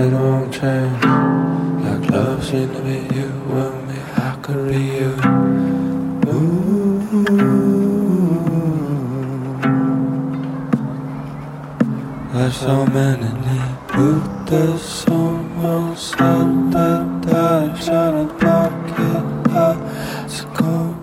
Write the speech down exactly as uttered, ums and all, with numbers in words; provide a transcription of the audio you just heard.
it won't change. Like love seemed to be you and me, I could read you. Ooh. Like so many put the someone said that I trying to block it out. It's cold.